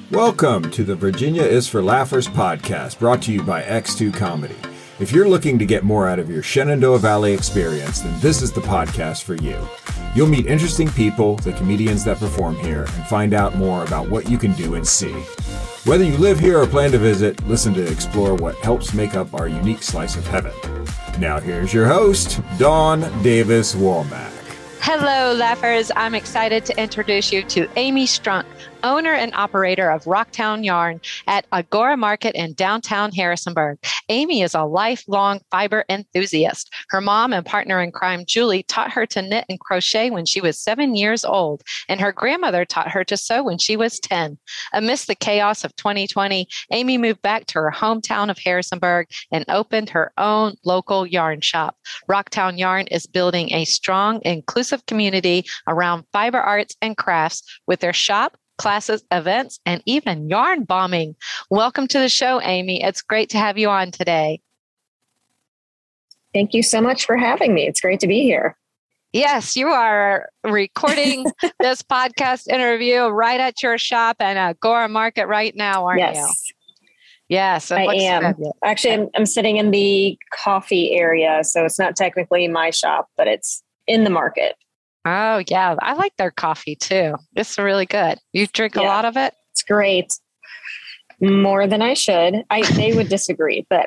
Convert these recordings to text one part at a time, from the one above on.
Welcome to the Virginia is for Laughers podcast, brought to you by X2 Comedy. If you're looking to get more out of your Shenandoah Valley experience, then this is the podcast for you. You'll meet interesting people, the comedians that perform here, and find out more about what you can do and see. Whether you live here or plan to visit, listen to explore what helps make up our unique slice of heaven. Now here's your host, Dawn Davis Womack. Hello, laughers. I'm excited to introduce you to Amy Strunk, owner and operator of Rocktown Yarn at Agora Market in downtown Harrisonburg. Amy is a lifelong fiber enthusiast. Her mom and partner in crime, Julie, taught her to knit and crochet when she was 7 years old, and her grandmother taught her to sew when she was 10. Amidst the chaos of 2020, Amy moved back to her hometown of Harrisonburg and opened her own local yarn shop. Rocktown Yarn is building a strong, inclusive community around fiber arts and crafts with their shop, classes, events, and even yarn bombing. Welcome to the show, Amy. It's great to have you on today. Thank you so much for having me. It's great to be here. Yes, you are recording this podcast interview right at your shop at Agora Market right now, aren't you? Yes, I am. Actually, I'm sitting in the coffee area, so it's not technically my shop, but it's in the market. Oh, yeah. I like their coffee too. It's really good. You drink a lot of it? It's great. More than I should. They would disagree, but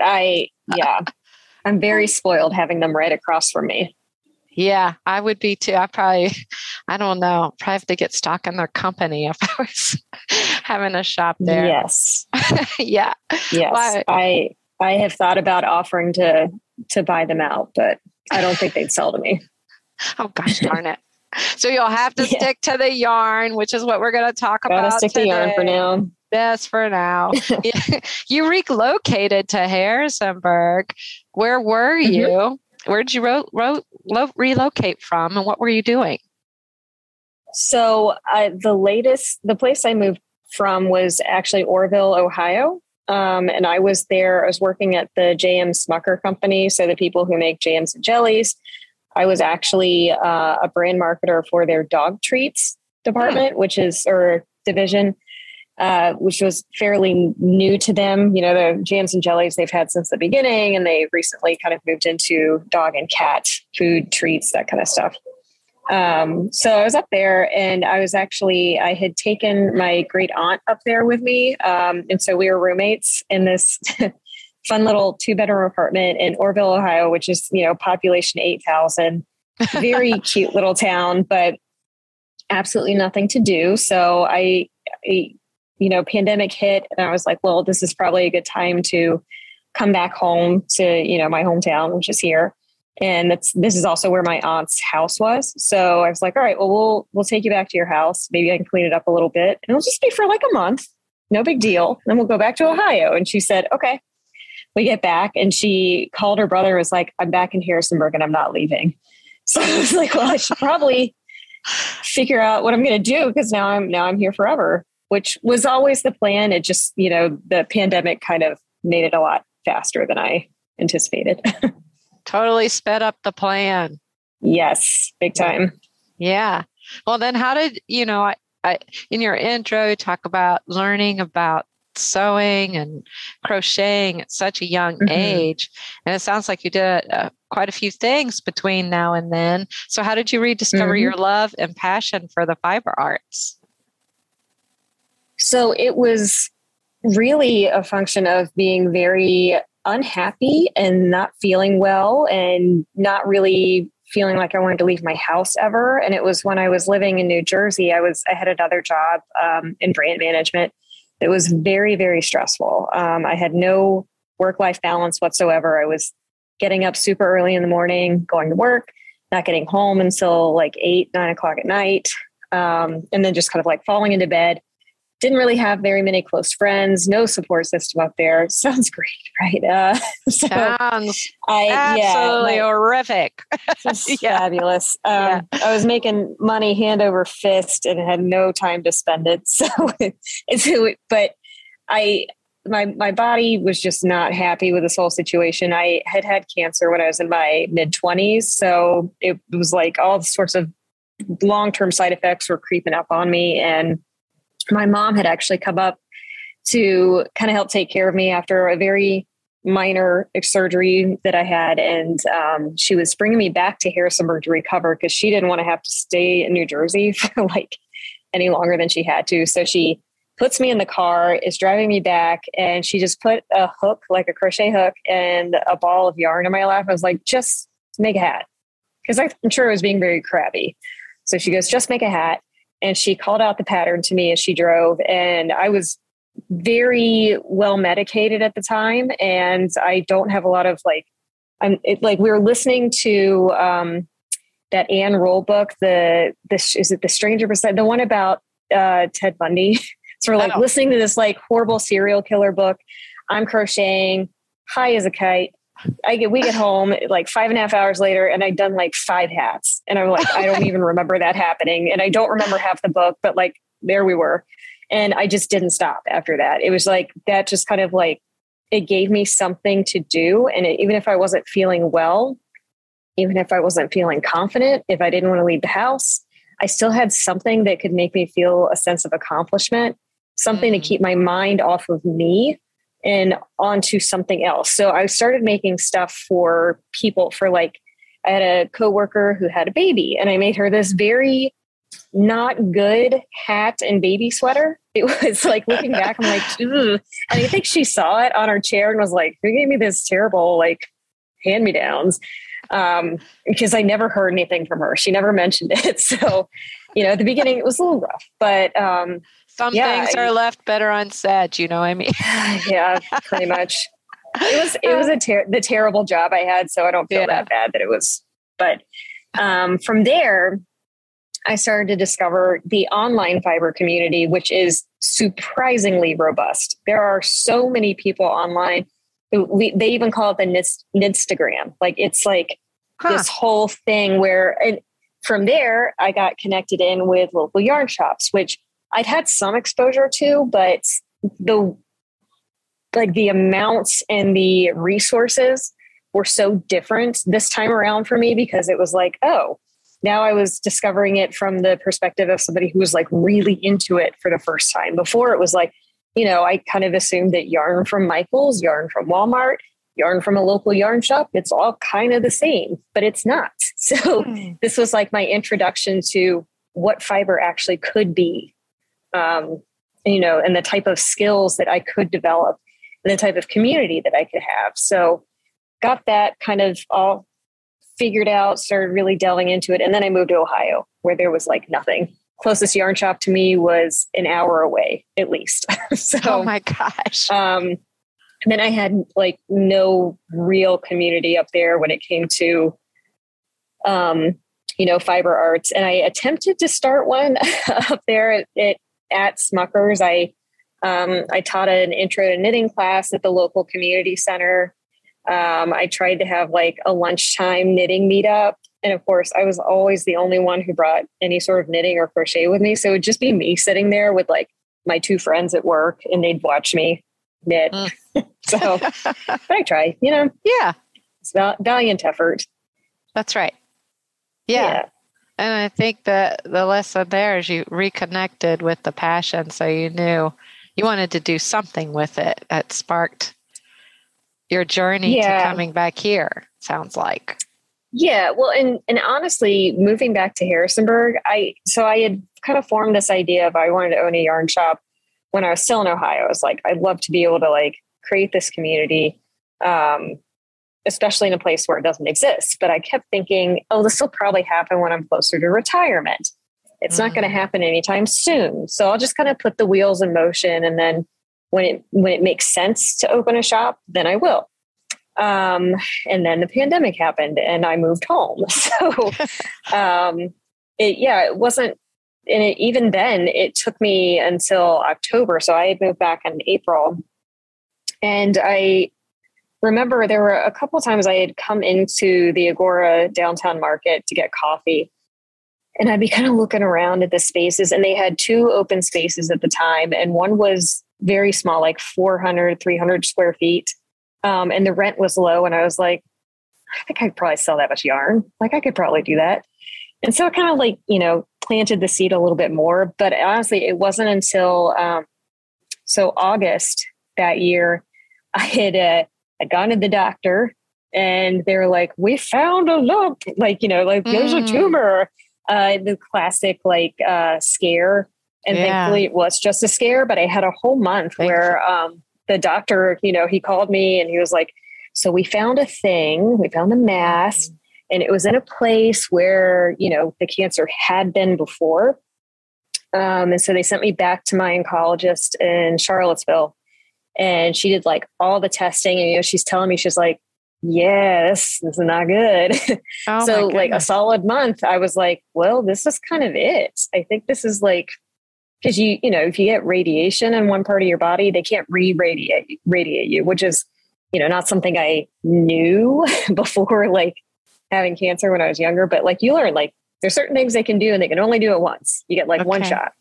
I'm very spoiled having them right across from me. Yeah, I would be too. I don't know, probably have to get stock in their company if I was having a shop there. Yes. Yeah. Yes. I have thought about offering to buy them out, but I don't think they'd sell to me. Oh, gosh darn it. So you'll have to stick to the yarn, which is what we're going to talk about Gotta stick today. to yarn for now. Yes, for now. You relocated to Harrisonburg. Where were you? Where did you relocate from, and what were you doing? So the place I moved from was actually Orrville, Ohio. And I was there. I was working at the J.M. Smucker company. So the people who make jams and jellies. I was actually a brand marketer for their dog treats department, division, which was fairly new to them. You know, the jams and jellies they've had since the beginning, and they recently kind of moved into dog and cat food treats, that kind of stuff. So I was up there, and I had taken my great aunt up there with me. And so we were roommates in this fun little 2-bedroom apartment in Orrville, Ohio, which is, population 8,000, very cute little town, but absolutely nothing to do. So I pandemic hit, and I was like, well, this is probably a good time to come back home to, my hometown, which is here. And this is also where my aunt's house was. So I was like, all right, well, we'll take you back to your house. Maybe I can clean it up a little bit, and it'll just be for like a month. No big deal. Then we'll go back to Ohio. And she said, okay. We get back, and she called her brother and was like, I'm back in Harrisonburg and I'm not leaving. So I was like, well, I should probably figure out what I'm going to do, because now I'm here forever, which was always the plan. It just, the pandemic kind of made it a lot faster than I anticipated. Totally sped up the plan. Yes, big time. Yeah. Well, then how did, I in your intro, talk about learning about sewing and crocheting at such a young age. And it sounds like you did quite a few things between now and then. So how did you rediscover your love and passion for the fiber arts? So it was really a function of being very unhappy and not feeling well, and not really feeling like I wanted to leave my house ever. And it was when I was living in New Jersey, I had another job in brand management. It was very, very stressful. I had no work-life balance whatsoever. I was getting up super early in the morning, going to work, not getting home until like 8, 9 o'clock at night. And then just kind of like falling into bed. Didn't really have very many close friends, no support system up there. Sounds great, right? Sounds absolutely horrific. Fabulous. I was making money hand over fist and had no time to spend it. So, but my body was just not happy with this whole situation. I had cancer when I was in my mid-20s. So it was like all sorts of long-term side effects were creeping up on me. And my mom had actually come up to kind of help take care of me after a very minor surgery that I had. And she was bringing me back to Harrisonburg to recover because she didn't want to have to stay in New Jersey for like any longer than she had to. So she puts me in the car, is driving me back, and she just put a hook, like a crochet hook, and a ball of yarn in my lap. I was like, just make a hat. Because I'm sure I was being very crabby. So she goes, just make a hat. And she called out the pattern to me as she drove. And I was very well medicated at the time. And I don't have a lot of like, we were listening to that Anne Roll book, is it The Stranger Beside, the one about Ted Bundy? So we're like listening to this like horrible serial killer book. I'm crocheting, high as a kite. We get home like 5.5 hours later, and I'd done like 5 hats. And I'm like, I don't even remember that happening. And I don't remember half the book, but like, there we were. And I just didn't stop after that. It was like, that just kind of like, it gave me something to do. And even if I wasn't feeling well, even if I wasn't feeling confident, if I didn't want to leave the house, I still had something that could make me feel a sense of accomplishment, something to keep my mind off of me and onto something else. So I started making stuff for people I had a coworker who had a baby, and I made her this very not good hat and baby sweater. It was like, looking back, I'm like, ugh. And I think she saw it on her chair and was like, who gave me this terrible, like, hand-me-downs? Because I never heard anything from her. She never mentioned it. So, at the beginning it was a little rough, but, some things are left better unsaid, you know what I mean? Yeah, pretty much. It was the terrible job I had. So I don't feel that bad that it was, but, from there, I started to discover the online fiber community, which is surprisingly robust. There are so many people online they even call it the Nidstagram. Like, it's like this whole thing where, and from there I got connected in with local yarn shops, which I'd had some exposure to, but the amounts and the resources were so different this time around for me, because it was like, oh, now I was discovering it from the perspective of somebody who was like really into it for the first time. Before, it was like, I kind of assumed that yarn from Michael's, yarn from Walmart, yarn from a local yarn shop, it's all kind of the same, but it's not. So this was like my introduction to what fiber actually could be, and the type of skills that I could develop and the type of community that I could have. So got that kind of all figured out, started really delving into it. And then I moved to Ohio, where there was like nothing. Closest yarn shop to me was an hour away, at least. So, oh my gosh. And then I had like no real community up there when it came to, fiber arts. And I attempted to start one up there at Smucker's. I taught an intro to knitting class at the local community center. I tried to have like a lunchtime knitting meetup. And of course, I was always the only one who brought any sort of knitting or crochet with me. So it would just be me sitting there with like my 2 friends at work, and they'd watch me knit. So, but I tried, Yeah. It's valiant effort. That's right. Yeah. And I think that the lesson there is you reconnected with the passion. So you knew you wanted to do something with it that sparked your journey to coming back here, sounds like. Yeah. Well, and honestly, moving back to Harrisonburg, I had kind of formed this idea of I wanted to own a yarn shop when I was still in Ohio. I was like, I'd love to be able to like create this community, especially in a place where it doesn't exist. But I kept thinking, oh, this will probably happen when I'm closer to retirement. It's not going to happen anytime soon. So I'll just kind of put the wheels in motion. And then when it makes sense to open a shop, then I will. And then the pandemic happened and I moved home. So, it wasn't, and even then it took me until October. So I moved back in April, and I remember there were a couple of times I had come into the Agora downtown market to get coffee, and I'd be kind of looking around at the spaces, and they had 2 open spaces at the time. And one was very small, like 300 square feet. And the rent was low. And I was like, I think I could probably sell that much yarn. Like, I could probably do that. And so it kind of like, planted the seed a little bit more. But honestly, it wasn't until So August that year, I had gone to the doctor and they're like, we found a lump, like, there's a tumor, the classic, scare. And thankfully it was just a scare, but I had a whole month where, the doctor, he called me and he was like, so we found a mass, and it was in a place where, the cancer had been before. And so they sent me back to my oncologist in Charlottesville, and she did all the testing, and, she's telling me, she's like, yeah, this is not good. Oh, so a solid month, I was like, well, this is kind of it. I think this is because if you get radiation in one part of your body, they can't radiate you, which is, not something I knew before, having cancer when I was younger, but you learn, there's certain things they can do and they can only do it once. You get one shot.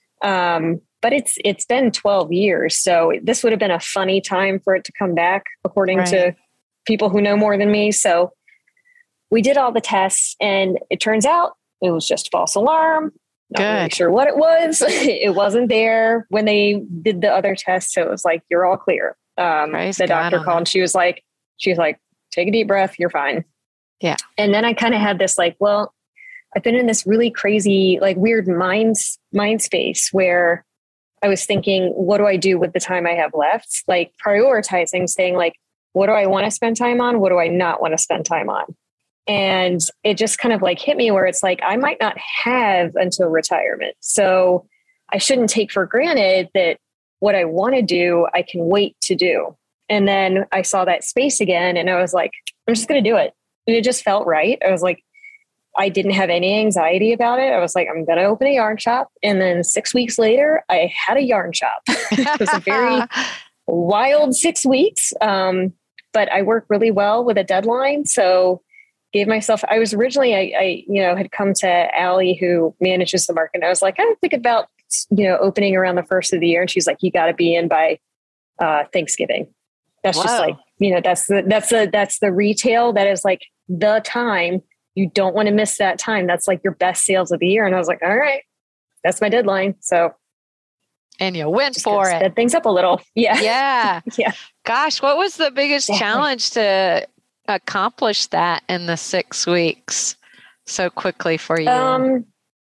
But it's been 12 years. So this would have been a funny time for it to come back, according to people who know more than me. So we did all the tests, and it turns out it was just false alarm. Not really sure what it was. It wasn't there when they did the other tests. So it was like, you're all clear. The doctor called and she was like, take a deep breath. You're fine. Yeah. And then I kind of had this well, I've been in this really crazy, weird mind space where I was thinking, what do I do with the time I have left? Prioritizing, saying what do I want to spend time on? What do I not want to spend time on? And it just kind of hit me where it's I might not have until retirement. So I shouldn't take for granted that what I want to do, I can wait to do. And then I saw that space again, and I was like, I'm just going to do it. And it just felt right. I was like, I didn't have any anxiety about it. I was like, I'm going to open a yarn shop. And then 6 weeks later, I had a yarn shop. It was a very wild 6 weeks. But I worked really well with a deadline. So gave myself, I was originally, I had come to Allie, who manages the market. And I was like, I think about, opening around the first of the year. And she's like, you got to be in by Thanksgiving. That's just that's the retail. That is the time. You don't want to miss that time. That's your best sales of the year. And I was like, all right, that's my deadline. So. And you went for it. Sped things up a little. Yeah. Yeah. Yeah. Gosh, what was the biggest challenge to accomplish that in the 6 weeks so quickly for you?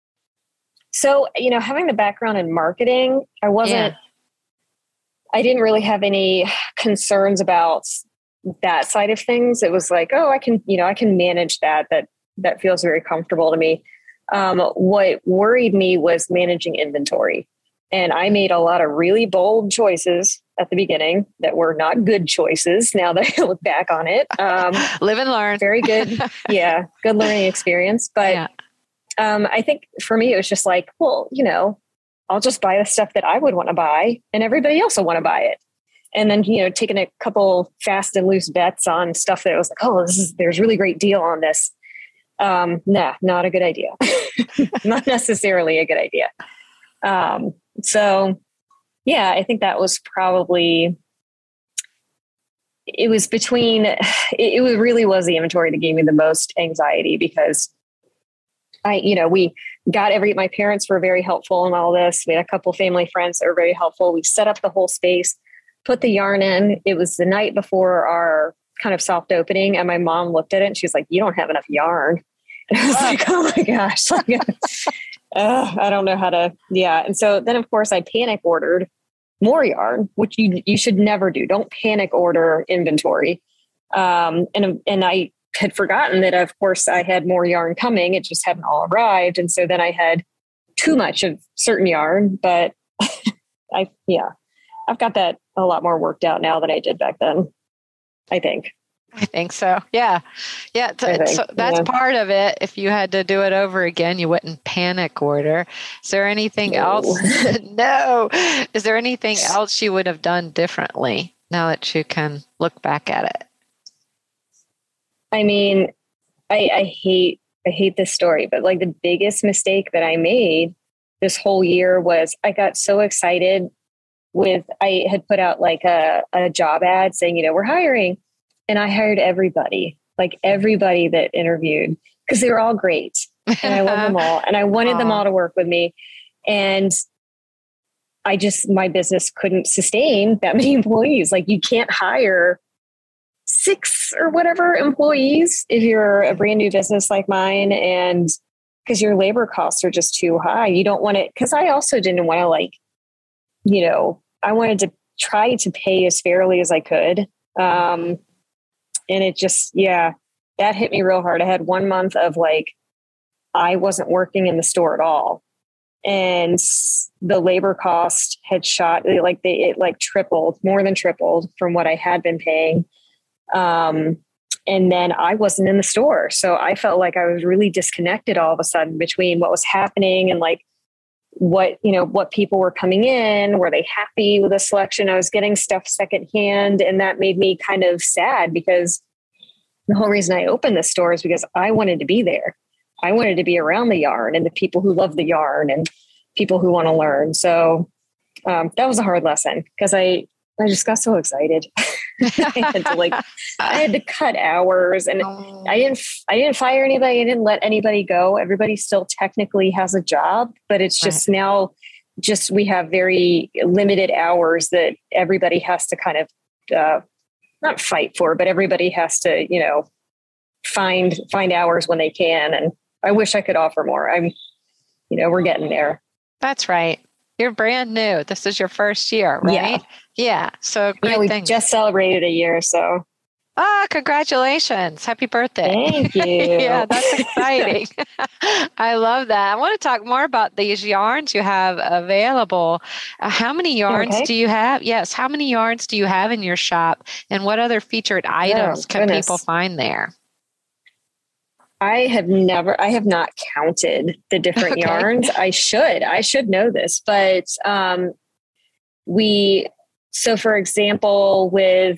So, having the background in marketing, I didn't really have any concerns about that side of things. It was I can manage that. That feels very comfortable to me. What worried me was managing inventory. And I made a lot of really bold choices at the beginning that were not good choices. Now that I look back on it, live and learn. Very good. Yeah. Good learning experience. But I think for me, it was just I'll just buy the stuff that I would want to buy, and everybody else will want to buy it. And then, taking a couple fast and loose bets on stuff that was there's really great deal on this. Nah, not a good idea. Not necessarily a good idea. So yeah, I think that was probably, it was really was the inventory that gave me the most anxiety, because we got my parents were very helpful in all this. We had a couple family friends that were very helpful. We set up the whole space, put the yarn in. It was the night before our kind of soft opening, and my mom looked at it and she's like, you don't have enough yarn. And I was like, oh my gosh, I don't know how to, yeah. And so then of course I panic ordered more yarn, which you should never do. Don't panic order inventory. And I had forgotten that, of course, I had more yarn coming. It just hadn't all arrived. And so then I had too much of certain yarn, but I've got that a lot more worked out now than I did back then, I think. I think so. Yeah. Yeah. So that's part of it. If you had to do it over again, you wouldn't panic order. Is there anything else? No. Is there anything else you would have done differently now that you can look back at it? I mean, I hate this story, but the biggest mistake that I made this whole year was I got so excited I had put out a job ad saying, we're hiring. And I hired everybody that interviewed, because they were all great. And I love them all. And I wanted them all to work with me. And my business couldn't sustain that many employees. Like you can't hire 6 or whatever employees if you're a brand new business like mine. And because your labor costs are just too high, you don't want it. Cause I also didn't want to I wanted to try to pay as fairly as I could. And it just, that hit me real hard. I had 1 month of I wasn't working in the store at all. And the labor cost had shot, it tripled, more than tripled from what I had been paying. And then I wasn't in the store. So I felt like I was really disconnected all of a sudden between what was happening and what people were coming in. Were they happy with the selection? I was getting stuff secondhand. And that made me kind of sad because the whole reason I opened the store is because I wanted to be there. I wanted to be around the yarn and the people who love the yarn and people who want to learn. So that was a hard lesson because I just got so excited. I had to cut hours, and I didn't fire anybody. I didn't let anybody go. Everybody still technically has a job, but it's just now we have very limited hours that everybody has to kind of not fight for, but everybody has to, find hours when they can. And I wish I could offer more. We're getting there. That's right. You're brand new. This is your first year, right? Yeah. So great we thing. Just celebrated a year. So. Congratulations. Happy birthday. Thank you. Yeah, that's exciting. I love that. I want to talk more about these yarns you have available. How many yarns do you have? Yes. How many yarns do you have in your shop? And what other featured items can people find there? I have not counted the different yarns. I should know this, but so for example, with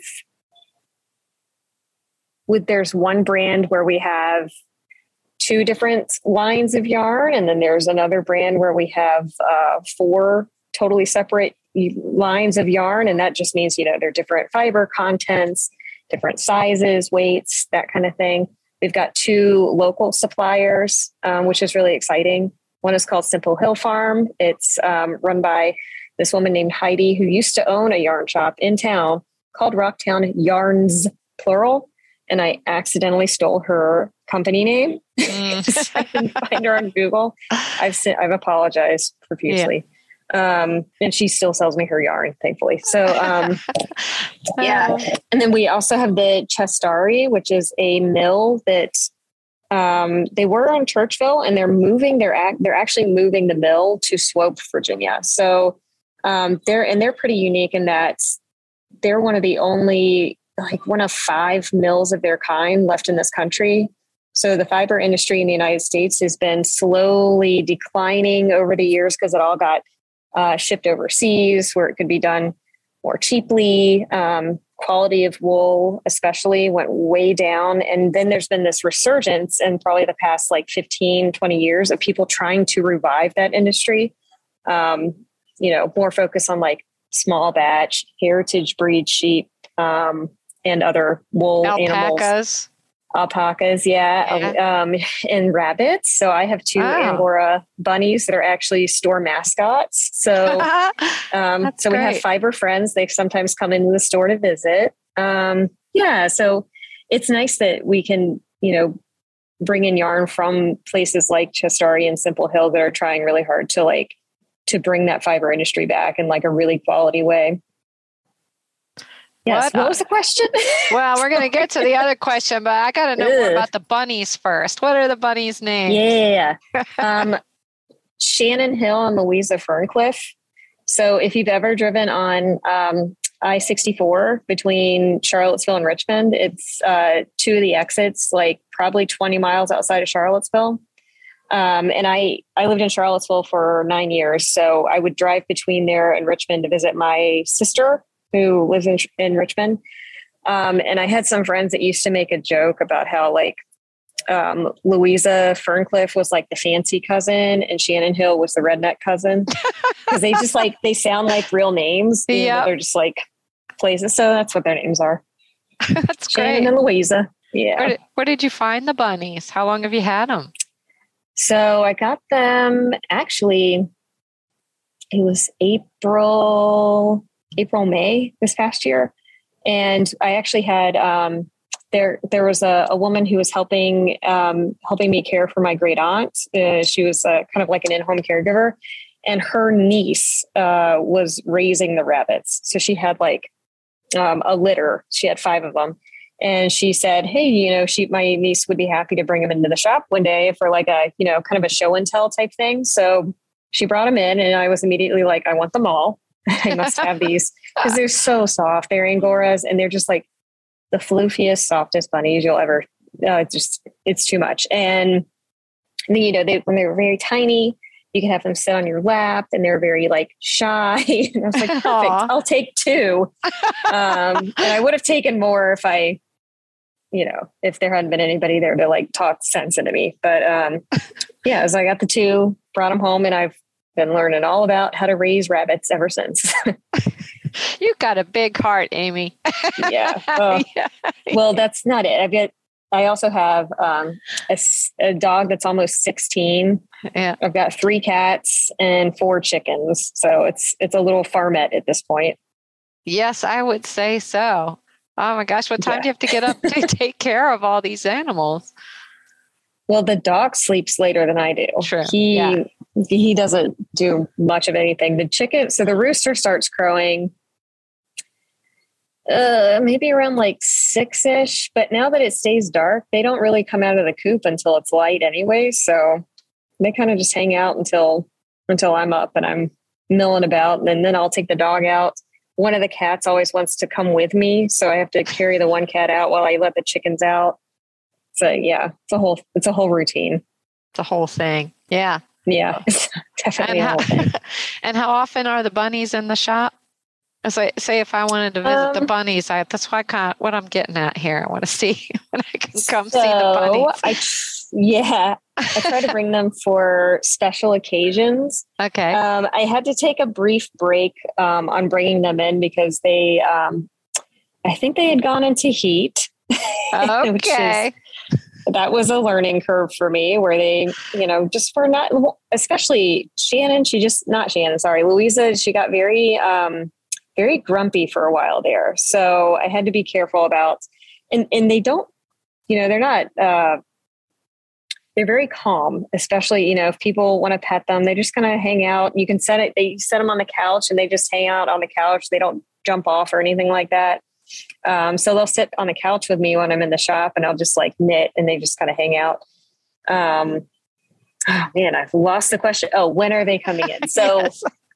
there's one brand where we have 2 different lines of yarn. And then there's another brand where we have 4 totally separate lines of yarn. And that just means, they're different fiber contents, different sizes, weights, that kind of thing. We've got 2 local suppliers, which is really exciting. One is called Simple Hill Farm. It's run by this woman named Heidi, who used to own a yarn shop in town called Rocktown Yarns, plural. And I accidentally stole her company name. I can find her on Google. I've apologized profusely. And she still sells me her yarn, thankfully. So, And then we also have the Chestari, which is a mill that they were on Churchville, and they're actually moving the mill to Swope, Virginia. So they're pretty unique in that they're one of the only, one of 5 mills of their kind left in this country. So the fiber industry in the United States has been slowly declining over the years because it all got shipped overseas where it could be done more cheaply. Quality of wool especially went way down. And then there's been this resurgence in probably the past 15, 20 years of people trying to revive that industry. More focus on small batch, heritage breed sheep, and other wool animals. Alpacas, and rabbits. So I have 2 Angora bunnies that are actually store mascots. So, so we have fiber friends. They sometimes come into the store to visit. So it's nice that we can, bring in yarn from places like Chestari and Simple Hill that are trying really hard to bring that fiber industry back in a really quality way. Yes. What was the question? Well, we're going to get to the other question, but I got to know more about the bunnies first. What are the bunnies' names? Yeah. Shannon Hill and Louisa Ferncliff. So if you've ever driven on I-64 between Charlottesville and Richmond, it's 2 of the exits, probably 20 miles outside of Charlottesville. And I lived in Charlottesville for 9 years. So I would drive between there and Richmond to visit my sister, who lives in Richmond. And I had some friends that used to make a joke about how Louisa Ferncliff was the fancy cousin and Shannon Hill was the redneck cousin. Because they just they sound like real names. They're just places. So that's what their names are. That's Shannon great. and Louisa. Yeah. Where did you find the bunnies? How long have you had them? So I got them actually, it was May this past year. And I actually had, there was a woman who was helping me care for my great aunt. She was kind of like an in-home caregiver, and her niece was raising the rabbits. So she had like a litter. She had 5 of them. And she said, hey, my niece would be happy to bring them into the shop one day for like a, kind of a show and tell type thing. So she brought them in, and I was immediately like, I want them all. I must have these because they're so soft. They're Angoras, and they're just like the floofiest, softest bunnies you'll ever, it's too much. And when they were very tiny, you could have them sit on your lap, and they're very like shy. And I was like, perfect, I'll take 2. And I would have taken more if there hadn't been anybody there to like talk sense into me. But so I got the 2, brought them home, and I've been learning all about how to raise rabbits ever since. You've got a big heart, Amy. Yeah. Well, that's not it. I also have a dog that's almost 16. Yeah. I've got 3 cats and 4 chickens. So it's a little farmette at this point. Yes, I would say so. Oh my gosh. What time do you have to get up to take care of all these animals? Well, the dog sleeps later than I do. True. He doesn't do much of anything. So the rooster starts crowing maybe around like 6-ish. But now that it stays dark, they don't really come out of the coop until it's light anyway. So they kind of just hang out until I'm up and I'm milling about. And then I'll take the dog out. One of the cats always wants to come with me, so I have to carry the one cat out while I let the chickens out. So yeah, it's a whole routine. It's a whole thing. Yeah. Yeah. It's definitely a whole thing. And how often are the bunnies in the shop? Say if I wanted to visit the bunnies, that's what I'm getting at here. I want to see when I can come see the bunnies. I try to bring them for special occasions. Okay. I had to take a brief break on bringing them in because they, I think they had gone into heat. Okay. That was a learning curve for me where they, just for not, especially Louisa, she got very, very grumpy for a while there. So I had to be careful about, and they don't, they're not, they're very calm, especially, if people want to pet them, they just kind of hang out. You can they set them on the couch and they just hang out on the couch. They don't jump off or anything like that. So they'll sit on the couch with me when I'm in the shop, and I'll just like knit, and they just kind of hang out. Oh man, I've lost the question. Oh, when are they coming in? So,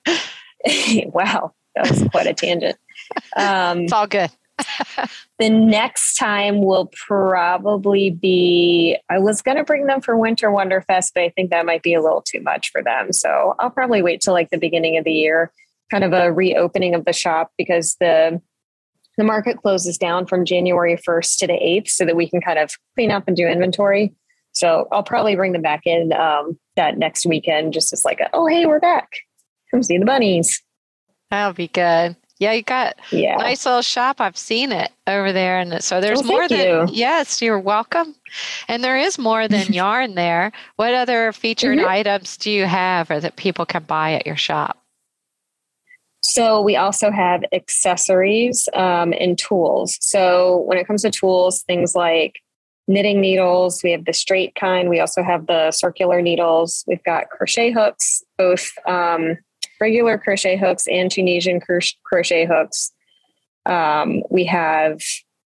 wow, that was quite a tangent. It's all good. The next time will probably be, I was going to bring them for Winter Wonderfest, but I think that might be a little too much for them. So I'll probably wait till like the beginning of the year, kind of a reopening of the shop, because the market closes down from January 1st to the 8th so that we can kind of clean up and do inventory. So I'll probably bring them back in that next weekend, just as like, oh, hey, we're back. Come see the bunnies. That'll be good. Yeah, you got a nice little shop. I've seen it over there. And so there's more than, yes, you're welcome. And there is more than yarn there. What other featured items do you have or that people can buy at your shop? So we also have accessories and tools. So when it comes to tools, things like knitting needles, we have the straight kind. We also have the circular needles. We've got crochet hooks, both regular crochet hooks and Tunisian crochet hooks. We have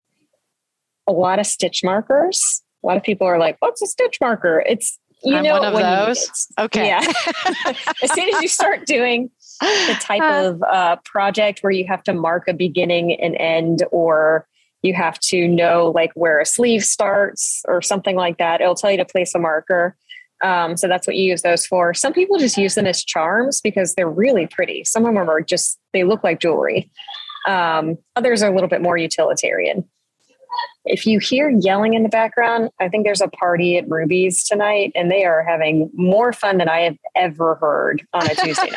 a lot of stitch markers. A lot of people are like, what's a stitch marker? It's, I'm one of those. Okay. Yeah. As soon as you start doing the type of project where you have to mark a beginning and end, or you have to know like where a sleeve starts or something like that, it'll tell you to place a marker. So that's what you use those for. Some people just use them as charms because they're really pretty. Some of them are just, they look like jewelry. Others are a little bit more utilitarian. If you hear yelling in the background, I think there's a party at Ruby's tonight, and they are having more fun than I have ever heard on a Tuesday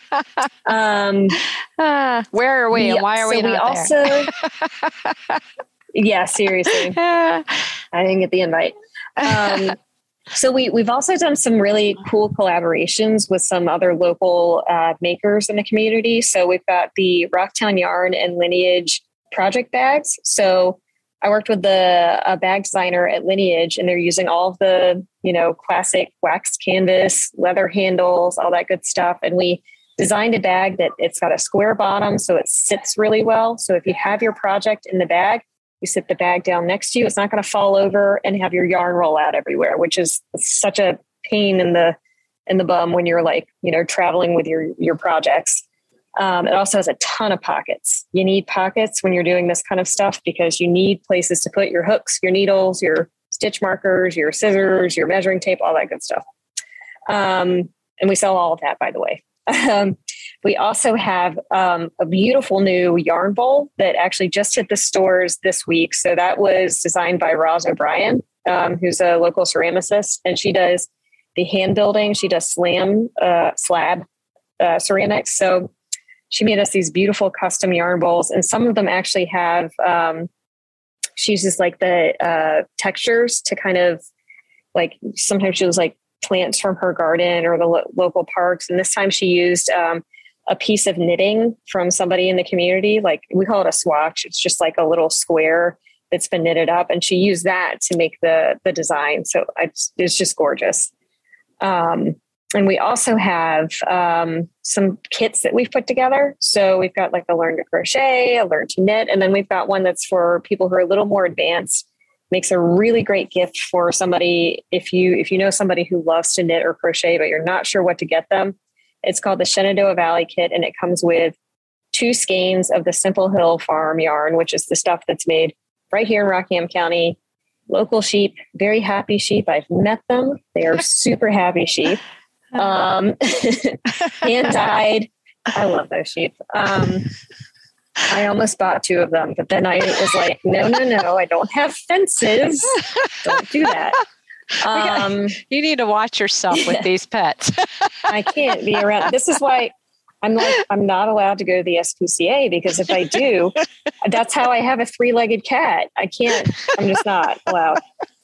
night. Where are we and why are we not there? Yeah, seriously. I didn't get the invite. So we've also done some really cool collaborations with some other local makers in the community. So we've got the Rocktown Yarn and Lineage project bags. So I worked with a bag designer at Lineage, and they're using all of the, classic wax canvas, leather handles, all that good stuff. And we designed a bag that it's got a square bottom, so it sits really well. So if you have your project in the bag, you sit the bag down next to you, it's not going to fall over and have your yarn roll out everywhere, which is such a pain in the bum when you're traveling with your projects. It also has a ton of pockets. You need pockets when you're doing this kind of stuff because you need places to put your hooks, your needles, your stitch markers, your scissors, your measuring tape, all that good stuff. And we sell all of that, by the way. We also have a beautiful new yarn bowl that actually just hit the stores this week. So that was designed by Roz O'Brien, who's a local ceramicist, and she does the hand building. She does slab ceramics. So she made us these beautiful custom yarn bowls, and some of them actually have, she uses like the textures to kind of sometimes she was plants from her garden or the local parks. And this time she used a piece of knitting from somebody in the community. We call it a swatch. It's just like a little square that's been knitted up. And she used that to make the design. So it's just gorgeous. And we also have some kits that we've put together. So we've got a learn to crochet, a learn to knit, and then we've got one that's for people who are a little more advanced. Makes a really great gift for somebody if you know somebody who loves to knit or crochet, but you're not sure what to get them. It's called the Shenandoah Valley Kit, and it comes with 2 skeins of the Simple Hill Farm yarn, which is the stuff that's made right here in Rockingham County. Local sheep, very happy sheep. I've met them. They are super happy sheep. Hand dyed. I love those sheep. I almost bought 2 of them, but then I was like, no, I don't have fences. Don't do that. You need to watch yourself with these pets. I can't be around. This is why I'm not allowed to go to the SPCA, because if I do, that's how I have a 3-legged cat. I'm just not allowed.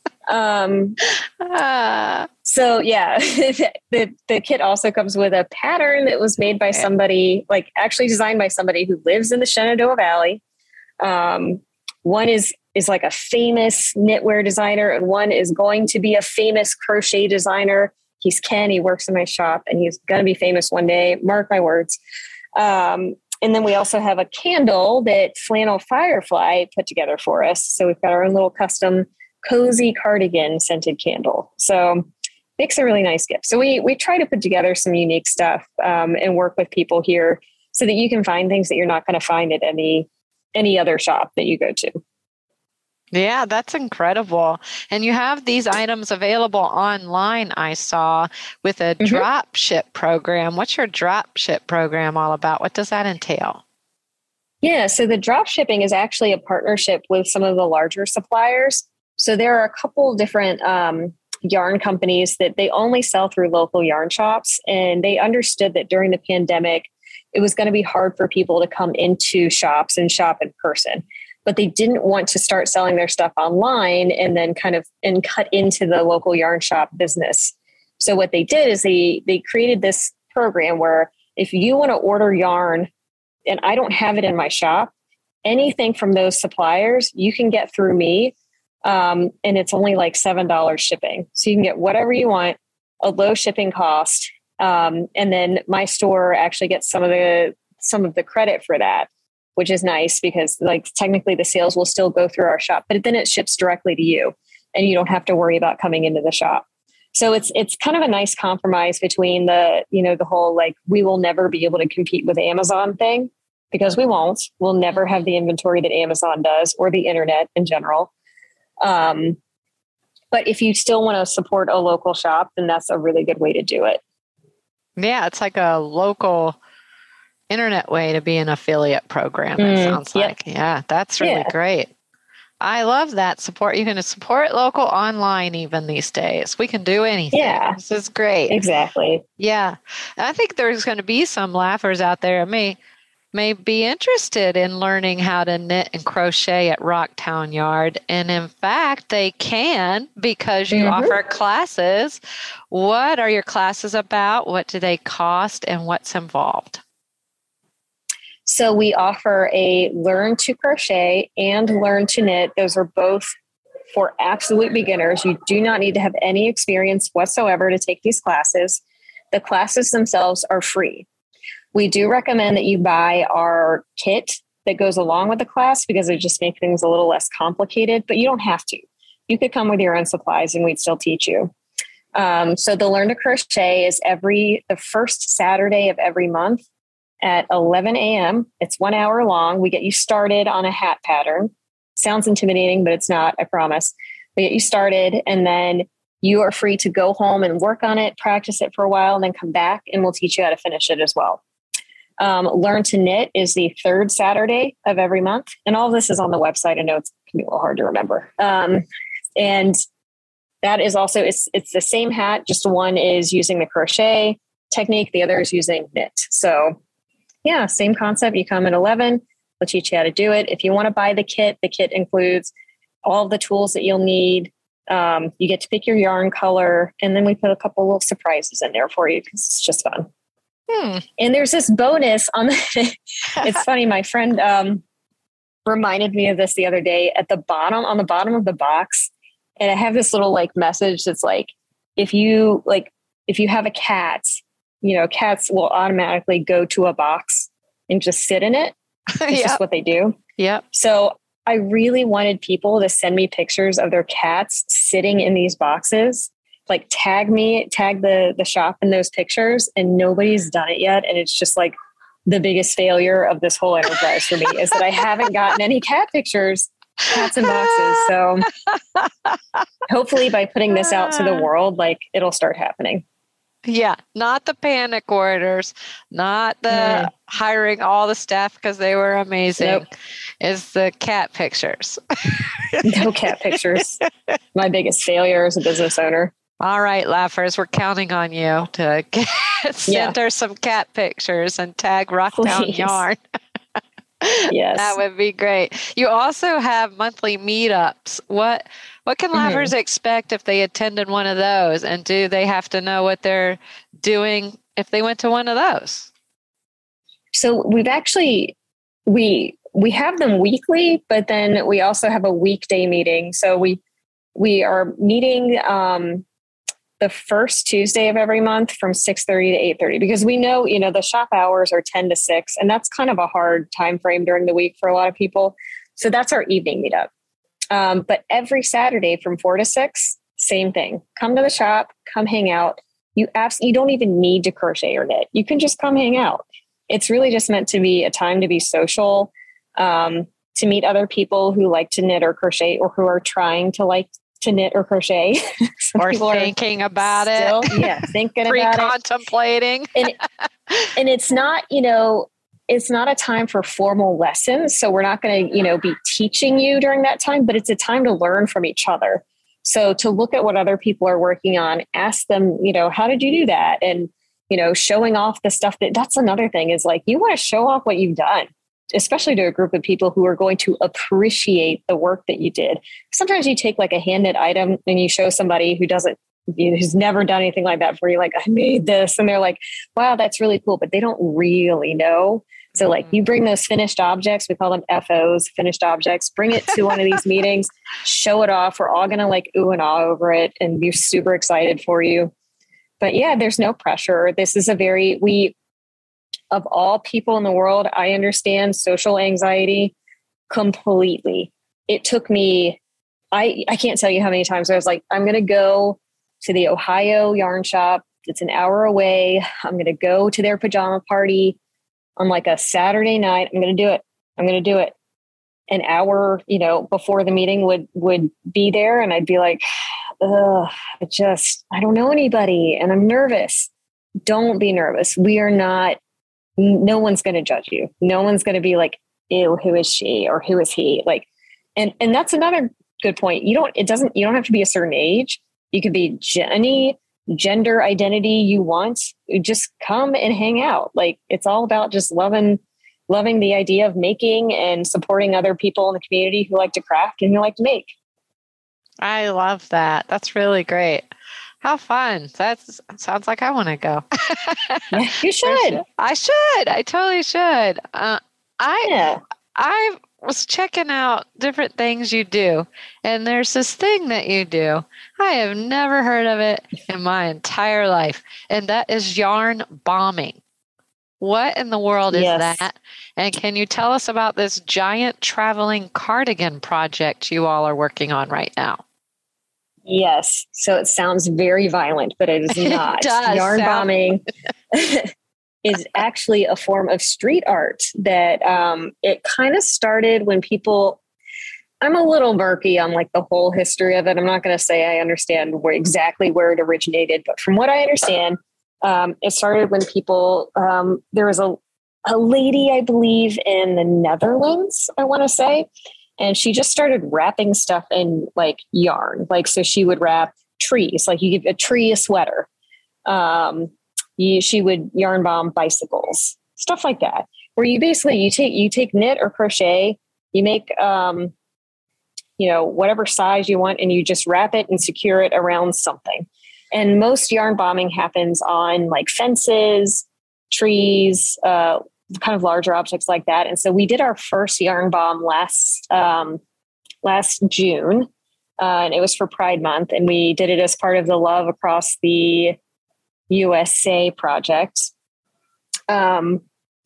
So yeah, the kit also comes with a pattern that was made by somebody, actually designed by somebody who lives in the Shenandoah Valley. One is like a famous knitwear designer, and one is going to be a famous crochet designer. He's Ken. He works in my shop, and he's going to be famous one day. Mark my words. And then we also have a candle that Flannel Firefly put together for us. So we've got our own little custom cozy cardigan scented candle. So makes a really nice gift. So we try to put together some unique stuff and work with people here so that you can find things that you're not going to find at any other shop that you go to. Yeah, that's incredible. And you have these items available online, I saw, with a drop ship program. What's your drop ship program all about? What does that entail? Yeah, so the drop shipping is actually a partnership with some of the larger suppliers. So there are a couple different yarn companies that they only sell through local yarn shops. And they understood that during the pandemic, it was going to be hard for people to come into shops and shop in person. But they didn't want to start selling their stuff online and then and cut into the local yarn shop business. So what they did is they created this program where if you want to order yarn and I don't have it in my shop, anything from those suppliers you can get through me. And it's only $7 shipping. So you can get whatever you want, a low shipping cost. And then my store actually gets some of the credit for that, which is nice because technically the sales will still go through our shop, but then it ships directly to you and you don't have to worry about coming into the shop. So it's kind of a nice compromise between the whole, we will never be able to compete with Amazon thing, because we won't. We'll never have the inventory that Amazon does or the internet in general. But if you still want to support a local shop, then that's a really good way to do it. Yeah, it's like a local internet way to be an affiliate program, it sounds like. Yeah, that's really great. I love that support. You can support local online even these days. We can do anything. Yeah. This is great. Exactly. Yeah. I think there's going to be some laughers out there. may be interested in learning how to knit and crochet at Rocktown Yard. And in fact, they can because you offer classes. What are your classes about? What do they cost and what's involved? So we offer a learn to crochet and learn to knit. Those are both for absolute beginners. You do not need to have any experience whatsoever to take these classes. The classes themselves are free. We do recommend that you buy our kit that goes along with the class because it just makes things a little less complicated, but you don't have to. You could come with your own supplies and we'd still teach you. So the Learn to Crochet is the first Saturday of every month at 11 a.m. It's 1 hour long. We get you started on a hat pattern. Sounds intimidating, but it's not, I promise. We get you started and then you are free to go home and work on it, practice it for a while, and then come back and we'll teach you how to finish it as well. Learn to Knit is the third Saturday of every month. And all of this is on the website. I know it can be a little hard to remember. And that is also, it's the same hat, just one is using the crochet technique, the other is using knit. So yeah, same concept. You come at 11, we'll teach you how to do it. If you want to buy the kit includes all the tools that you'll need. You get to pick your yarn color, and then we put a couple little surprises in there for you because it's just fun. And there's this bonus on the, it's funny, my friend reminded me of this the other day on the bottom of the box. And I have this little like message that's like, if you have a cat, cats will automatically go to a box and just sit in it. It's just what they do. Yep. So I really wanted people to send me pictures of their cats sitting in these boxes, like tag the shop in those pictures, and nobody's done it yet. And it's just like the biggest failure of this whole enterprise for me is that I haven't gotten any cats in boxes. So hopefully by putting this out to the world, like it'll start happening. Yeah, not the panic orders, not the hiring all the staff because they were amazing. Nope. It's the cat pictures. No cat pictures. My biggest failure as a business owner. All right, Laughers, we're counting on you to send her some cat pictures and tag Rocktown Yarn. Yes. That would be great. You also have monthly meetups. What can Laughers expect if they attended one of those? And do they have to know what they're doing if they went to one of those? So we've actually, we have them weekly, but then we also have a weekday meeting. So we are meeting the first Tuesday of every month from 6:30 to 8:30, because we know, the shop hours are 10 to 6, and that's kind of a hard time frame during the week for a lot of people. So that's our evening meetup. But every Saturday from 4 to 6, same thing. Come to the shop, come hang out. You don't even need to crochet or knit. You can just come hang out. It's really just meant to be a time to be social, to meet other people who like to knit or crochet, or who are trying to like to knit or crochet. Or thinking about it. Yeah, thinking about it. Contemplating. And it's not, it's not a time for formal lessons. So we're not going to, be teaching you during that time, but it's a time to learn from each other. So to look at what other people are working on, ask them, how did you do that? And, showing off the stuff that's another thing is like, you want to show off what you've done, especially to a group of people who are going to appreciate the work that you did. Sometimes you take like a hand knit item and you show somebody who's never done anything like that before. You're like, I made this. And they're like, wow, that's really cool. But they don't really know. So like you bring those finished objects, we call them FOs, finished objects, bring it to one of these meetings, show it off. We're all going to like ooh and ah over it and be super excited for you. But yeah, there's no pressure. This is of all people in the world, I understand social anxiety completely. It took me, I can't tell you how many times I was like, I'm going to go to the Ohio yarn shop. It's an hour away. I'm going to go to their pajama party on like a Saturday night. I'm going to do it. I'm going to do it. An hour, before the meeting would be there. And I'd be like, I don't know anybody and I'm nervous. Don't be nervous. No one's going to judge you. No one's going to be like, ew, who is she or who is he? Like, and that's another good point. You don't have to be a certain age. You could be any gender identity you want. You just come and hang out. Like, it's all about just loving loving the idea of making and supporting other people in the community who like to craft and who like to make. I love that. That's really great. How fun. That sounds like I want to go. Yeah, you should. I should. I totally should. I was checking out different things you do, and there's this thing that you do. I have never heard of it in my entire life, and that is yarn bombing. What in the world is that? And can you tell us about this giant traveling cardigan project you all are working on right now? Yes. So it sounds very violent, but it is not. Yarn bombing is actually a form of street art that it kind of started when people, I'm a little murky on like the whole history of it. I'm not going to say I understand exactly where it originated, but from what I understand, it started when people, there was a lady, I believe in the Netherlands, I want to say, and she just started wrapping stuff in like yarn. Like, so she would wrap trees, like you give a tree a sweater. She would yarn bomb bicycles, stuff like that, where you basically, you take knit or crochet, you make, whatever size you want, and you just wrap it and secure it around something. And most yarn bombing happens on like fences, trees, kind of larger objects like that. And so we did our first yarn bomb last June, and it was for Pride Month. And we did it as part of the Love Across the USA project. And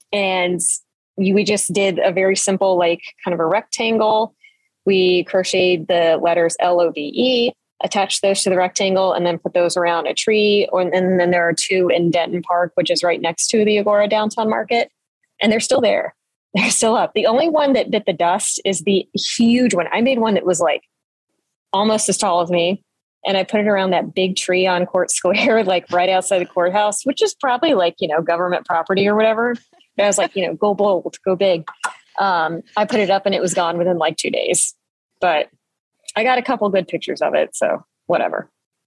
we just did a very simple, like kind of a rectangle. We crocheted the letters LOVE, attached those to the rectangle, and then put those around a tree. And then there are two in Denton Park, which is right next to the Agora Downtown Market. And they're still there. They're still up. The only one that bit the dust is the huge one. I made one that was like almost as tall as me. And I put it around that big tree on Court Square, like right outside the courthouse, which is probably like, government property or whatever. And I was like, go bold, go big. I put it up and it was gone within like 2 days. But I got a couple good pictures of it. So whatever.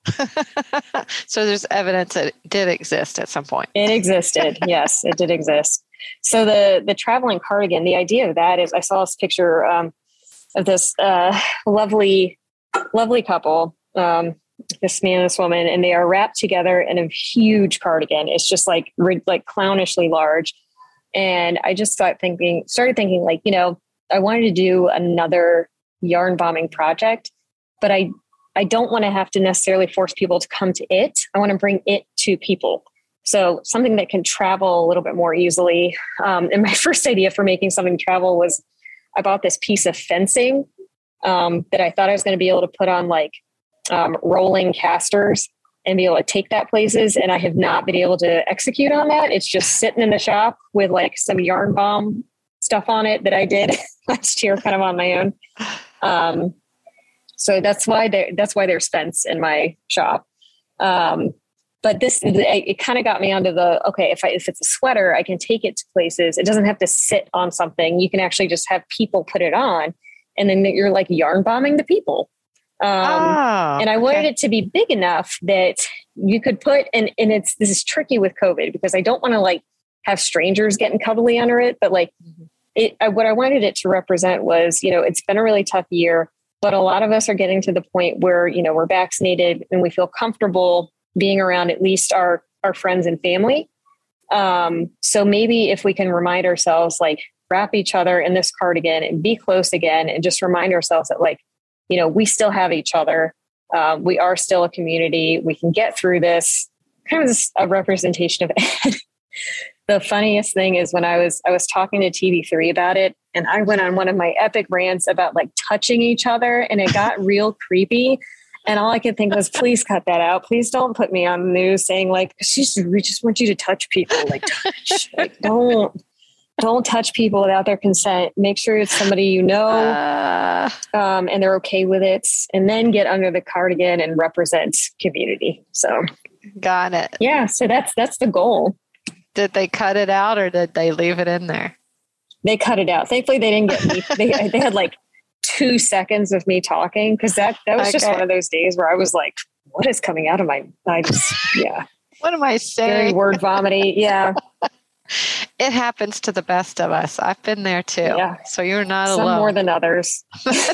So there's evidence that it did exist at some point. It existed. Yes, it did exist. So the traveling cardigan, the idea of that is I saw this picture of this lovely couple, this man and this woman, and they are wrapped together in a huge cardigan. It's just like clownishly large. And I just started thinking like, I wanted to do another yarn bombing project, but I don't want to have to necessarily force people to come to it. I want to bring it to people. So something that can travel a little bit more easily. And my first idea for making something travel was I bought this piece of fencing that I thought I was going to be able to put on like rolling casters and be able to take that places. And I have not been able to execute on that. It's just sitting in the shop with like some yarn bomb stuff on it that I did last year kind of on my own. So that's why there's fence in my shop. But it kind of got me onto if it's a sweater, I can take it to places. It doesn't have to sit on something. You can actually just have people put it on, and then you're like yarn bombing the people. And I wanted it to be big enough that you could put, and this is tricky with COVID because I don't want to like have strangers getting cuddly under it, but like what I wanted it to represent was, it's been a really tough year, but a lot of us are getting to the point where, we're vaccinated and we feel comfortable being around at least our friends and family. So maybe if we can remind ourselves, like wrap each other in this cardigan and be close again, and just remind ourselves that like, we still have each other. We are still a community. We can get through this. Kind of a representation of it. The funniest thing is when I was talking to TV3 about it, and I went on one of my epic rants about like touching each other, and it got real creepy. And all I could think was, please cut that out. Please don't put me on the news saying like, we just want you to touch people. Like, touch. Like, don't touch people without their consent. Make sure it's somebody and they're okay with it. And then get under the cardigan and represent community. So, got it. Yeah. So that's the goal. Did they cut it out or did they leave it in there? They cut it out. Thankfully, they didn't get me. They had like 2 seconds of me talking, because that was just one of those days where I was like, what is coming out of my, yeah. What am I saying? Very word vomity. Yeah. It happens to the best of us. I've been there too. Yeah. So you're not Some alone. more than others.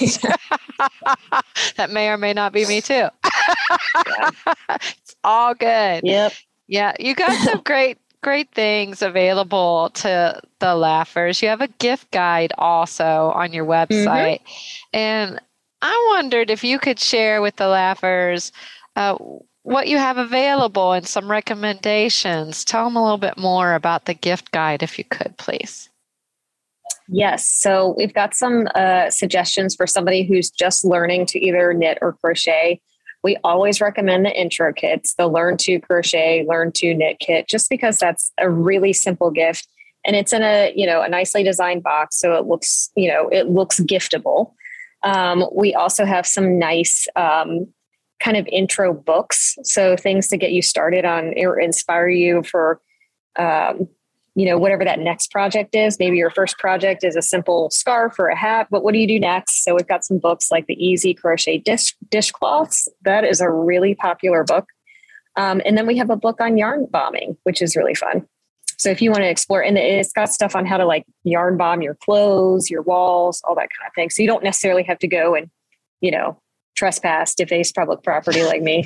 That may or may not be me too. Yeah. It's all good. Yep. Yeah. You got some great things available to the Laughers. You have a gift guide also on your website. And I wondered if you could share with the Laughers what you have available and some recommendations. Tell them a little bit more about the gift guide, if you could, please. Yes. So we've got some suggestions for somebody who's just learning to either knit or crochet. We always recommend the intro kits, the Learn to Crochet, Learn to Knit kit, just because that's a really simple gift. And it's in a nicely designed box. So it looks giftable. We also have some nice kind of intro books. So things to get you started on or inspire you for, whatever that next project is. Maybe your first project is a simple scarf or a hat, but what do you do next? So we've got some books like the Easy Crochet Dishcloths. That is a really popular book. And then we have a book on yarn bombing, which is really fun. So if you want to explore, and it's got stuff on how to like yarn bomb your clothes, your walls, all that kind of thing. So you don't necessarily have to go and, trespass, deface public property like me.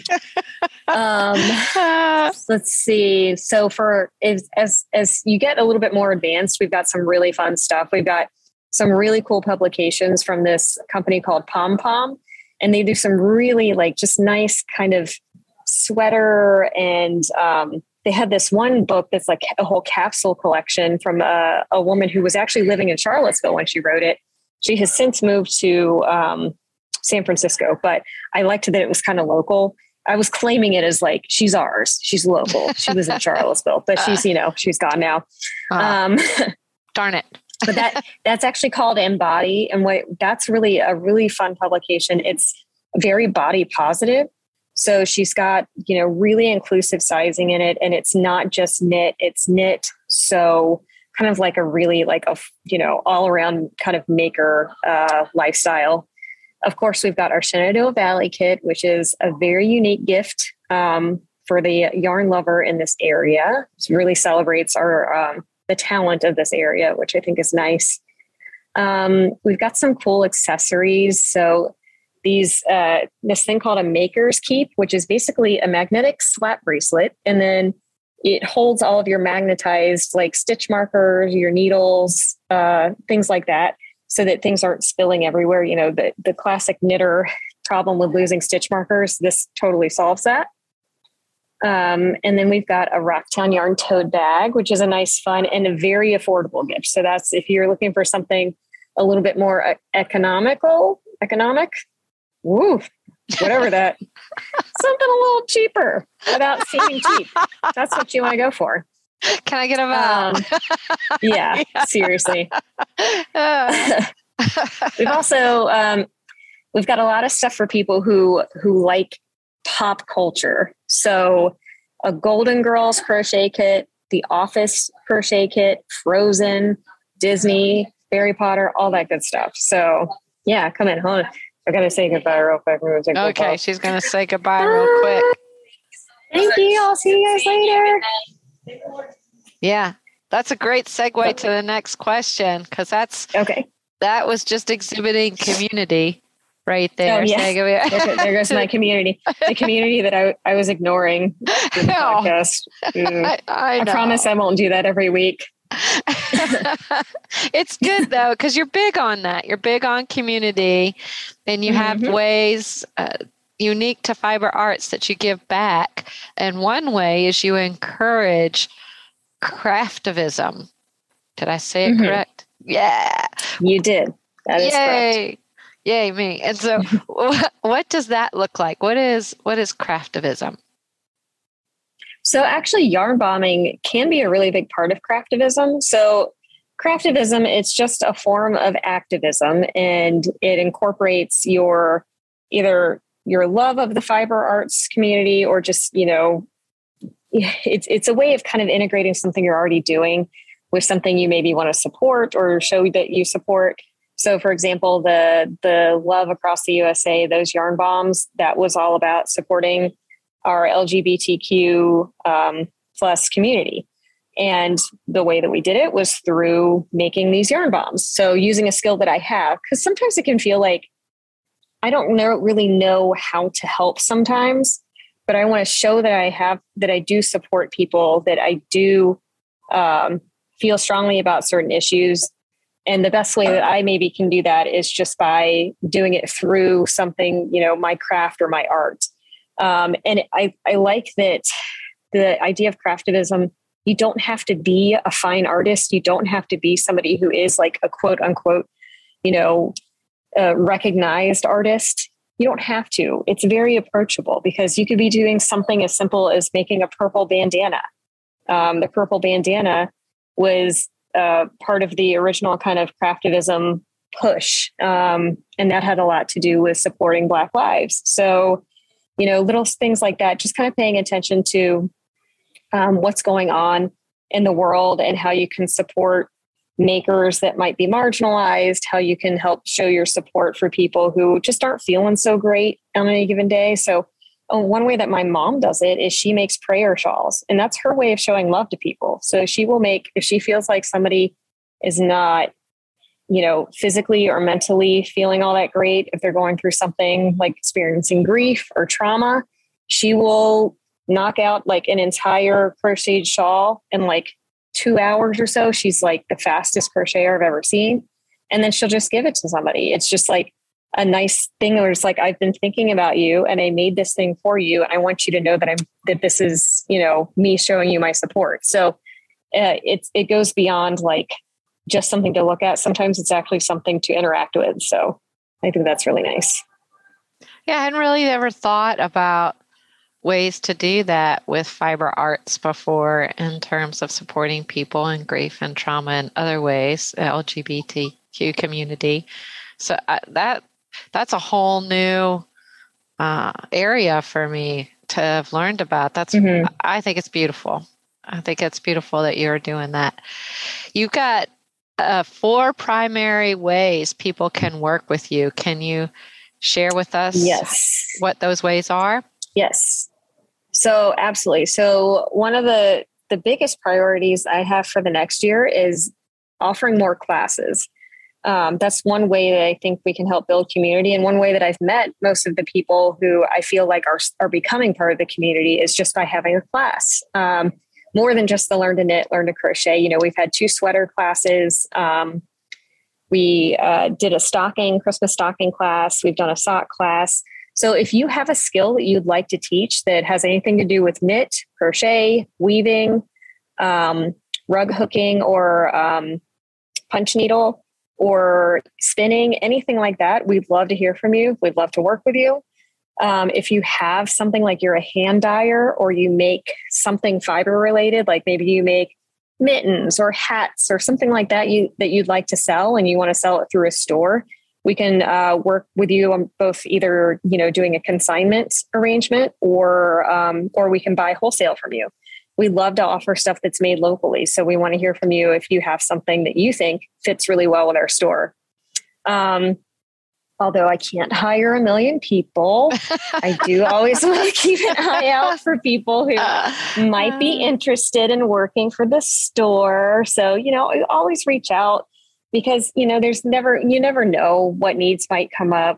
Let's see. So as you get a little bit more advanced, we've got some really fun stuff. We've got some really cool publications from this company called Pom Pom, and they do some really like just nice kind of sweater. And they had this one book that's like a whole capsule collection from a woman who was actually living in Charlottesville when she wrote it. She has since moved to San Francisco, but I liked that it was kind of local. I was claiming it as like, she's ours. She's local. She was in Charlottesville, but she's gone now. Darn it. But that's actually called Embody. And that's really a really fun publication. It's very body positive. So she's got, really inclusive sizing in it, and it's not just knit, it's knit. So kind of like a really like all around kind of maker lifestyle. Of course, we've got our Shenandoah Valley kit, which is a very unique gift for the yarn lover in this area. It really celebrates our the talent of this area, which I think is nice. We've got some cool accessories. So this thing called a Maker's Keep, which is basically a magnetic slap bracelet, and then it holds all of your magnetized like stitch markers, your needles, things like that, so that things aren't spilling everywhere. The classic knitter problem with losing stitch markers, this totally solves that. And then we've got a Rocktown Yarn tote bag, which is a nice, fun, and a very affordable gift. So that's if you're looking for something a little bit more economic, whatever that, something a little cheaper without seeming cheap. That's what you want to go for. Can I get a vouch? Yeah, seriously. We've also, we've got a lot of stuff for people who like pop culture. So a Golden Girls crochet kit, the Office crochet kit, Frozen, Disney, Harry Potter, all that good stuff. So yeah, come in. Hold on. I got to say goodbye real quick. Okay, she's going to say goodbye real quick. Thank you. I'll see you guys later. Yeah, that's a great segue to the next question, because that was just exhibiting community right there. Oh, yeah. There goes my community. The community that I was ignoring in the podcast. I promise I won't do that every week. It's good though, because you're big on that. You're big on community, and you have ways unique to fiber arts that you give back. And one way is you encourage craftivism. Did I say it correct? Yeah, you did. That is correct. Yay me. And so what does that look like? What is craftivism? So actually yarn bombing can be a really big part of craftivism. So craftivism, it's just a form of activism, and it incorporates either your love of the fiber arts community, or just, it's a way of kind of integrating something you're already doing with something you maybe want to support or show that you support. So for example, the Love Across the USA, those yarn bombs, that was all about supporting our LGBTQ plus community. And the way that we did it was through making these yarn bombs. So using a skill that I have, because sometimes it can feel like I don't really know how to help sometimes, but I want to show that I do support people, that I do feel strongly about certain issues. And the best way that I maybe can do that is just by doing it through something, my craft or my art. And I like that the idea of craftivism, you don't have to be a fine artist. You don't have to be somebody who is like a quote unquote, recognized artist. You don't have to. It's very approachable because you could be doing something as simple as making a purple bandana. The purple bandana was part of the original kind of craftivism push. And that had a lot to do with supporting Black lives. So, little things like that, just kind of paying attention to what's going on in the world and how you can support makers that might be marginalized, how you can help show your support for people who just aren't feeling so great on any given day. So one way that my mom does it is she makes prayer shawls, and that's her way of showing love to people. So she will make, if she feels like somebody is not, physically or mentally feeling all that great, if they're going through something like experiencing grief or trauma, she will knock out like an entire crocheted shawl in like 2 hours or so. She's like the fastest crocheter I've ever seen. And then she'll just give it to somebody. It's just like a nice thing where it's like, I've been thinking about you and I made this thing for you. And I want you to know that this is, me showing you my support. So it goes beyond like just something to look at. Sometimes it's actually something to interact with. So I think that's really nice. Yeah, I hadn't really ever thought about ways to do that with fiber arts before in terms of supporting people in grief and trauma and other ways, LGBTQ community. So that's a whole new area for me to have learned about. I think it's beautiful. I think it's beautiful that you're doing that. You've got 4 primary ways people can work with you. Can you share with us what those ways are? Yes. So absolutely. So one of the biggest priorities I have for the next year is offering more classes. That's one way that I think we can help build community. And one way that I've met most of the people who I feel like are becoming part of the community is just by having a class. More than just the learn to knit, learn to crochet. We've had 2 sweater classes. We did a Christmas stocking class. We've done a sock class. So if you have a skill that you'd like to teach that has anything to do with knit, crochet, weaving, rug hooking, or punch needle, or spinning, anything like that, we'd love to hear from you. We'd love to work with you. If you have something like you're a hand dyer or you make something fiber related, like maybe you make mittens or hats or something like that that you'd like to sell and you want to sell it through a store, we can work with you on both either, doing a consignment arrangement or we can buy wholesale from you. We love to offer stuff that's made locally. So we want to hear from you if you have something that you think fits really well with our store. Although I can't hire 1 million people, I do always want to keep an eye out for people who might be interested in working for the store. So, always reach out. Because, you never know what needs might come up.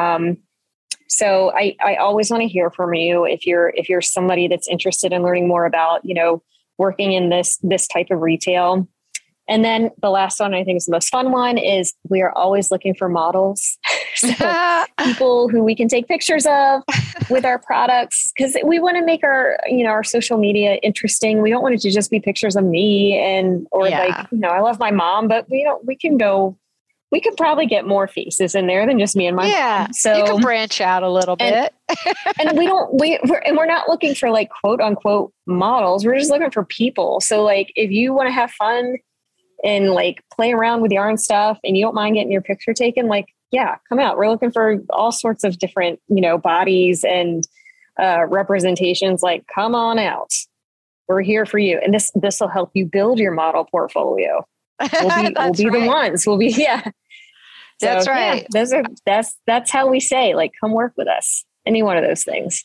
So I always want to hear from you if you're somebody that's interested in learning more about, working in this type of retail. And then the last one I think is the most fun one is we are always looking for models. So people who we can take pictures of with our products, because we want to make our social media interesting. We don't want it to just be pictures of me I love my mom, but we could probably get more faces in there than just me and my mom. So you can branch out a little bit. And we're not looking for like quote unquote models. We're just looking for people. So like if you want to have fun and like play around with yarn stuff and you don't mind getting your picture taken, like, yeah, come out. We're looking for all sorts of different, bodies and representations. Like, come on out. We're here for you. And this will help you build your model portfolio. We'll be the ones. We'll be, yeah. So, that's right. Yeah, that's how we say, like, come work with us. Any one of those things.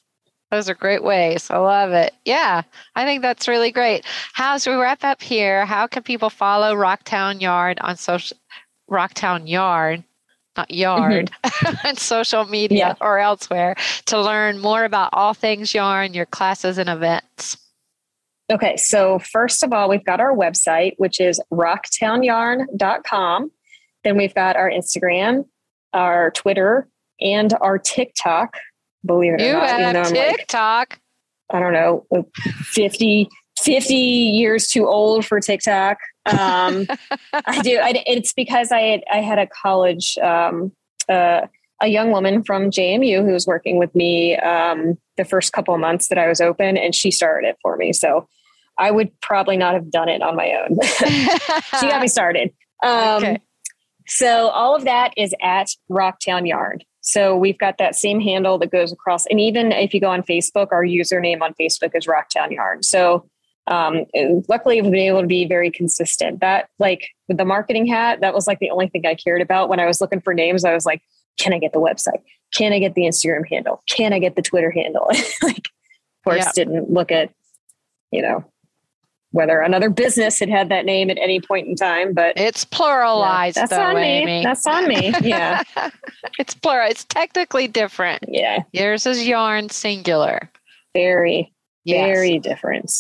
Those are great ways. I love it. Yeah, I think that's really great. As we wrap up here, how can people follow Rocktown Yarn on social, Rocktown Yarn, not yard, on social media or elsewhere to learn more about all things yarn, your classes and events? Okay, so first of all, we've got our website, which is rocktownyarn.com. Then we've got our Instagram, our Twitter, and our TikTok. Believe it or not, you have TikTok. I don't know, 50 years too old for TikTok. I do. It's because I had a college, a young woman from JMU who was working with me the first couple of months that I was open, and she started it for me. So I would probably not have done it on my own. She got me started. Okay. So all of that is at Rocktown Yarn. So we've got that same handle that goes across. And even if you go on Facebook, our username on Facebook is Rocktown Yarn. So luckily we've been able to be very consistent. That, like with the marketing hat, that was like the only thing I cared about when I was looking for names. I was like, can I get the website? Can I get the Instagram handle? Can I get the Twitter handle? Like, of course, didn't look at, whether another business had that name at any point in time, but it's pluralized. That's on me. Amy. That's on me. Yeah. It's plural. It's technically different. Yeah. Yours is yarn singular. Very different.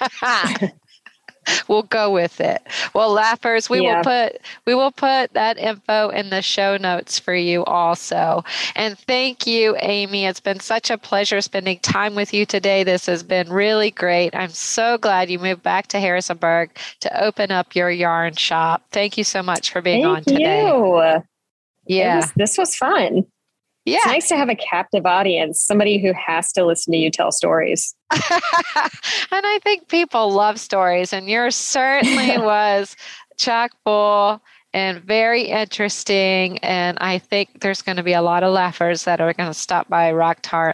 We'll go with it. Well, Laughers, we will put that info in the show notes for you also. And thank you, Amy. It's been such a pleasure spending time with you today. This has been really great. I'm so glad you moved back to Harrisonburg to open up your yarn shop. Thank you so much for being on today. Thank you. Yeah. This was fun. Yeah. It's nice to have a captive audience, somebody who has to listen to you tell stories. And I think people love stories, and yours certainly was chock full and very interesting. And I think there's going to be a lot of laughers that are going to stop by Rocktown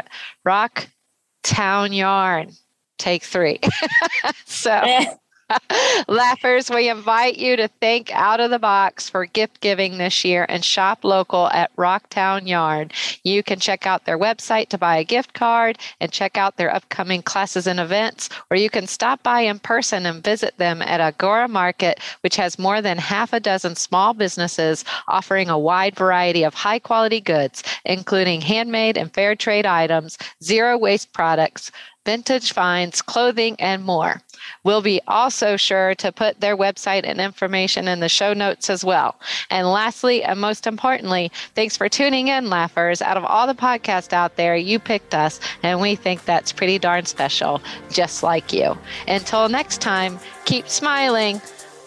Yarn. Take 3. So... Laughers, we invite you to think out of the box for gift giving this year and shop local at Rocktown Yarn. You can check out their website to buy a gift card and check out their upcoming classes and events, or you can stop by in person and visit them at Agora Market, which has more than half a dozen small businesses offering a wide variety of high quality goods, including handmade and fair trade items, zero waste products, vintage finds, clothing, and more. We'll be also sure to put their website and information in the show notes as well. And lastly, and most importantly, thanks for tuning in, Laughers. Out of all the podcasts out there, you picked us, and we think that's pretty darn special, just like you. Until next time, keep smiling.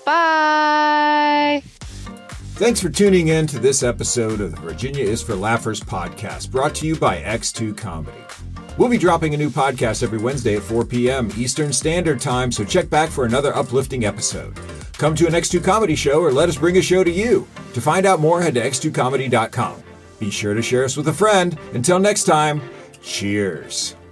Bye. Thanks for tuning in to this episode of the Virginia is for Laughers podcast, brought to you by X2 Comedy. We'll be dropping a new podcast every Wednesday at 4 p.m. Eastern Standard Time, so check back for another uplifting episode. Come to an X2 Comedy show or let us bring a show to you. To find out more, head to x2comedy.com. Be sure to share us with a friend. Until next time, cheers.